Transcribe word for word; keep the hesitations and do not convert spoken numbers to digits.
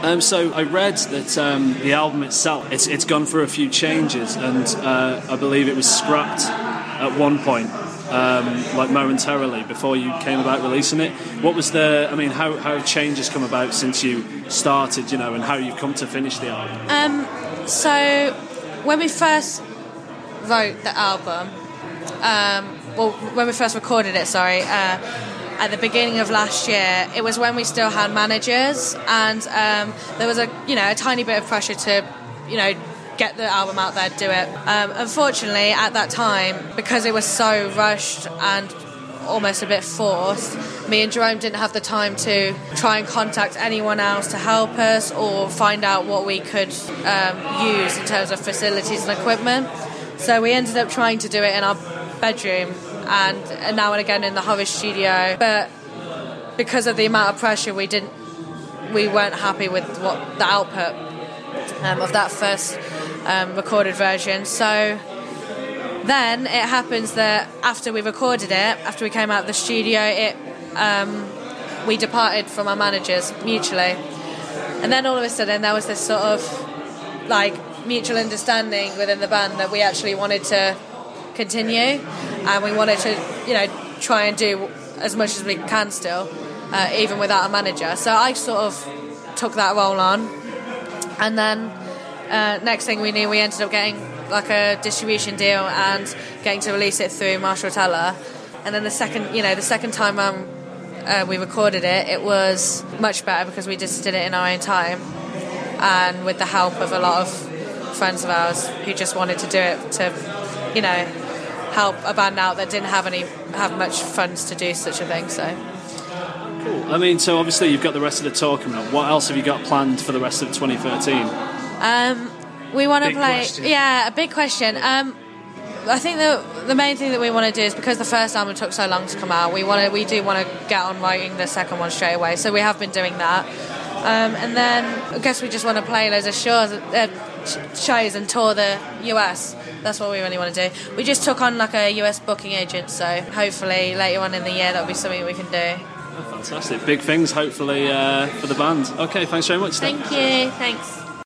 Um, so I read that um, the album itself, it's it's gone through a few changes, and uh, I believe it was scrapped at one point, um, like momentarily, before you came about releasing it. What was the, I mean, how, how have changes come about since you started, you know, and how you've come to finish the album? Um, so when we first wrote the album, um, well, when we first recorded it, sorry, uh, at the beginning of last year, it was when we still had managers, and um, there was a, you know, a tiny bit of pressure to, you know, get the album out there, do it. Um, unfortunately, at that time, because it was so rushed and almost a bit forced, me and Jerome didn't have the time to try and contact anyone else to help us or find out what we could um, use in terms of facilities and equipment. So we ended up trying to do it in our bedroom and, and now and again in the Horace studio. But because of the amount of pressure, we didn't, we weren't happy with what the output um, of that first um, recorded version. So then it happens that after we recorded it, after we came out of the studio, it um, we departed from our managers mutually. And then all of a sudden there was this sort of like mutual understanding within the band that we actually wanted to continue, and we wanted to, you know, try and do as much as we can still, uh, even without a manager. So I sort of took that role on, and then uh, next thing we knew, we ended up getting like a distribution deal and getting to release it through Marshall Teller. And then the second, you know, the second time um, uh, we recorded it, it was much better because we just did it in our own time, and with the help of a lot of friends of ours who just wanted to do it to, you know, help a band out that didn't have any have much funds to do such a thing. So cool. I mean, so obviously you've got the rest of the tour coming up. What else have you got planned for the rest of twenty thirteen? Um, we want to Big play. question. Yeah, a big question. Um, I think the the main thing that we want to do is, because the first album took so long to come out, we want to we do want to get on writing the second one straight away. So we have been doing that, um, and then I guess we just want to play loads of shows, uh, shows and tour the U S. That's what we really want to do. We just took on like a U S booking agent, so hopefully later on in the year that'll be something we can do. Oh, fantastic. Big things hopefully uh, for the band. Okay, thanks very much. Thank you. Thanks.